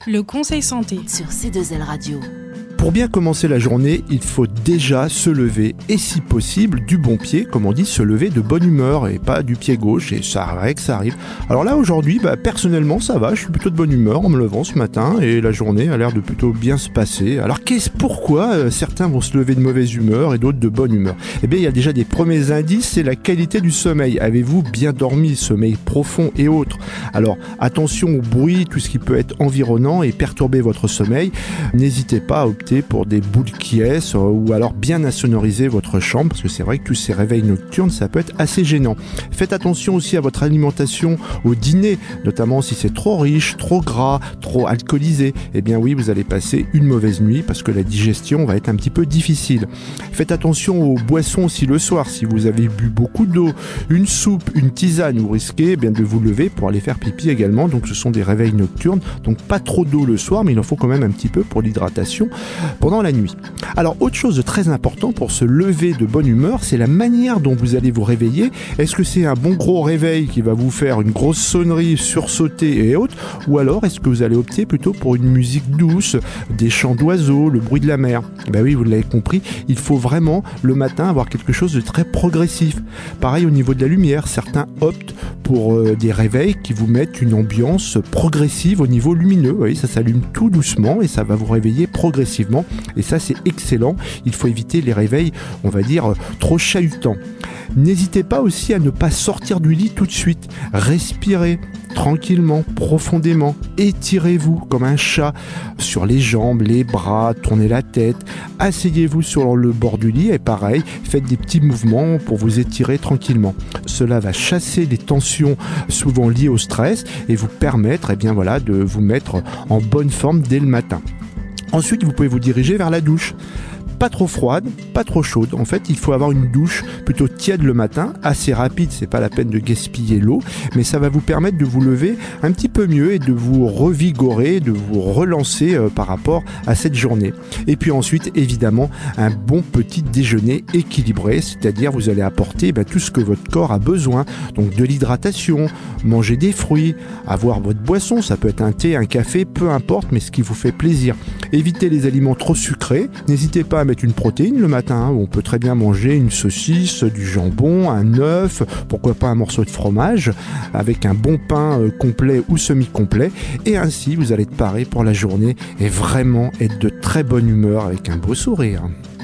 Le conseil santé sur C2L Radio. Pour bien commencer la journée, il faut déjà se lever et si possible du bon pied, comme on dit, se lever de bonne humeur et pas du pied gauche, et ça arrive. Alors là aujourd'hui, personnellement ça va, je suis plutôt de bonne humeur en me levant ce matin et la journée a l'air de plutôt bien se passer. Alors pourquoi certains vont se lever de mauvaise humeur et d'autres de bonne humeur? Eh bien il y a déjà des premiers indices, c'est la qualité du sommeil. Avez-vous bien dormi, sommeil profond et autres? Alors attention au bruit, tout ce qui peut être environnant et perturber votre sommeil. N'hésitez pas à opter pour des boules qui ou alors bien insonoriser votre chambre parce que c'est vrai que tous ces réveils nocturnes ça peut être assez gênant. Faites attention aussi à votre alimentation au dîner, notamment si c'est trop riche, trop gras, trop alcoolisé. Eh bien oui, vous allez passer une mauvaise nuit parce que la digestion va être un petit peu difficile. Faites attention aux boissons aussi le soir. Si vous avez bu beaucoup d'eau, une soupe, une tisane, vous risquez de vous lever pour aller faire pipi également. Donc ce sont des réveils nocturnes. Donc pas trop d'eau le soir, mais il en faut quand même un petit peu pour l'hydratation pendant la nuit. Alors autre chose de très important pour se lever de bonne humeur, c'est la manière dont vous allez vous réveiller. Est-ce que c'est un bon gros réveil qui va vous faire une grosse sonnerie, sursauter et autres, ou alors est-ce que vous allez opter plutôt pour une musique douce, des chants d'oiseaux, le bruit de la mer? Oui, vous l'avez compris, il faut vraiment le matin avoir quelque chose de très progressif. Pareil au niveau de la lumière, certains optent pour des réveils qui vous mettent une ambiance progressive au niveau lumineux. Vous voyez, ça s'allume tout doucement et ça va vous réveiller progressivement. Et ça, c'est excellent. Il faut éviter les réveils, on va dire, trop chahutants. N'hésitez pas aussi à ne pas sortir du lit tout de suite. Respirez tranquillement, profondément. Étirez-vous comme un chat sur les jambes, les bras, tournez la tête. Asseyez-vous sur le bord du lit et pareil, faites des petits mouvements pour vous étirer tranquillement. Cela va chasser les tensions souvent liées au stress et vous permettre de vous mettre en bonne forme dès le matin. Ensuite, vous pouvez vous diriger vers la douche. Pas trop froide, pas trop chaude. En fait, il faut avoir une douche plutôt tiède le matin, assez rapide, c'est pas la peine de gaspiller l'eau, mais ça va vous permettre de vous lever un petit peu mieux et de vous revigorer, de vous relancer par rapport à cette journée. Et puis ensuite, évidemment, un bon petit déjeuner équilibré, c'est-à-dire vous allez apporter tout ce que votre corps a besoin, donc de l'hydratation, manger des fruits, avoir votre boisson, ça peut être un thé, un café, peu importe, mais ce qui vous fait plaisir. Évitez les aliments trop sucrés, n'hésitez pas à mettre une protéine le matin. On peut très bien manger une saucisse, du jambon, un œuf, pourquoi pas un morceau de fromage avec un bon pain complet ou semi-complet et ainsi vous allez être paré pour la journée et vraiment être de très bonne humeur avec un beau sourire.